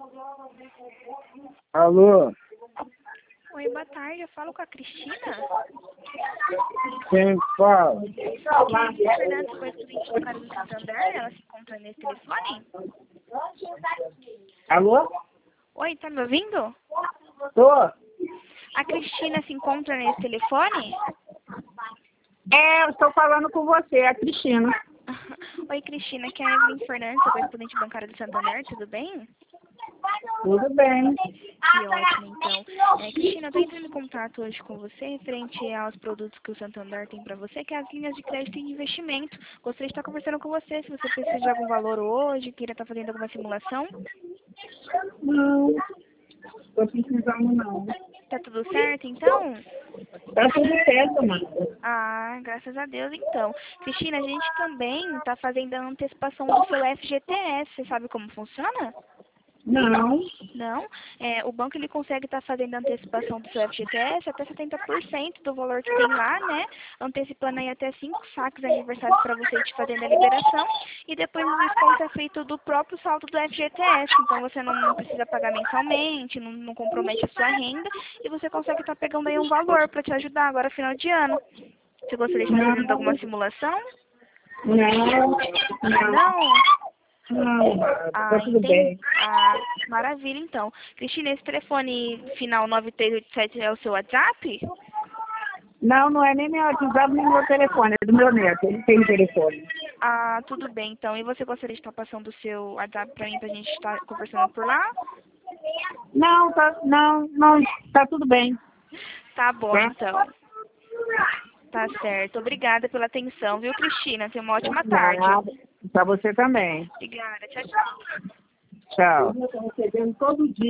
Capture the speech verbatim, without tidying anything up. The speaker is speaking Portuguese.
Alô? Oi, boa tarde. Eu falo com a Cristina? Quem fala? Aqui é a Fernanda, correspondente do Carlos Santander. Ela se encontra nesse telefone? Alô? Oi, tá me ouvindo? Tô. A Cristina se encontra nesse telefone? É, eu estou falando com você, a Cristina. Oi, Cristina. Aqui é a Evelyn Fernandes, correspondente bancária do Santander. Tudo bem? Tudo bem. Que ótimo, então. É, Cristina, eu estou entrando em contato hoje com você referente aos produtos que o Santander tem para você, que é as linhas de crédito e de investimento. Gostaria de estar conversando com você, se você precisa de algum valor hoje, queira estar fazendo alguma simulação. Não, estou precisando não. Tá tudo certo, então? Tá tudo certo, mano. Ah, graças a Deus, então. Cristina, a gente também está fazendo a antecipação do seu F G T S. Você sabe como funciona? Não. Não? É, o banco ele consegue estar fazendo a antecipação do seu F G T S até setenta por cento do valor que tem lá, né? Antecipando aí até cinco saques aniversários para você ir te fazendo a liberação. E depois o desconto é feito do próprio saldo do F G T S. Então você não, não precisa pagar mensalmente, não, não compromete a sua renda. E você consegue estar pegando aí um valor para te ajudar agora final de ano. Você gostaria de estar fazendo alguma simulação? Não. Não. Não? Não. Ah, Tá tudo entendi. bem. Ah, maravilha, então. Cristina, esse telefone final nove três oito sete é o seu WhatsApp? Não, não é nem meu WhatsApp, nem meu telefone, é do meu neto. Ele tem telefone. Ah, tudo bem, então. E você gostaria de estar passando o seu WhatsApp para mim, para a gente estar conversando por lá? Não, tá, não, não, tá tudo bem. Tá bom, Tá? então. Tá certo. Obrigada pela atenção, viu, Cristina? Tenha uma ótima tarde. Nada. Pra você também. Obrigada. Tchau, tchau. Tchau. Eu tô recebendo todo dia.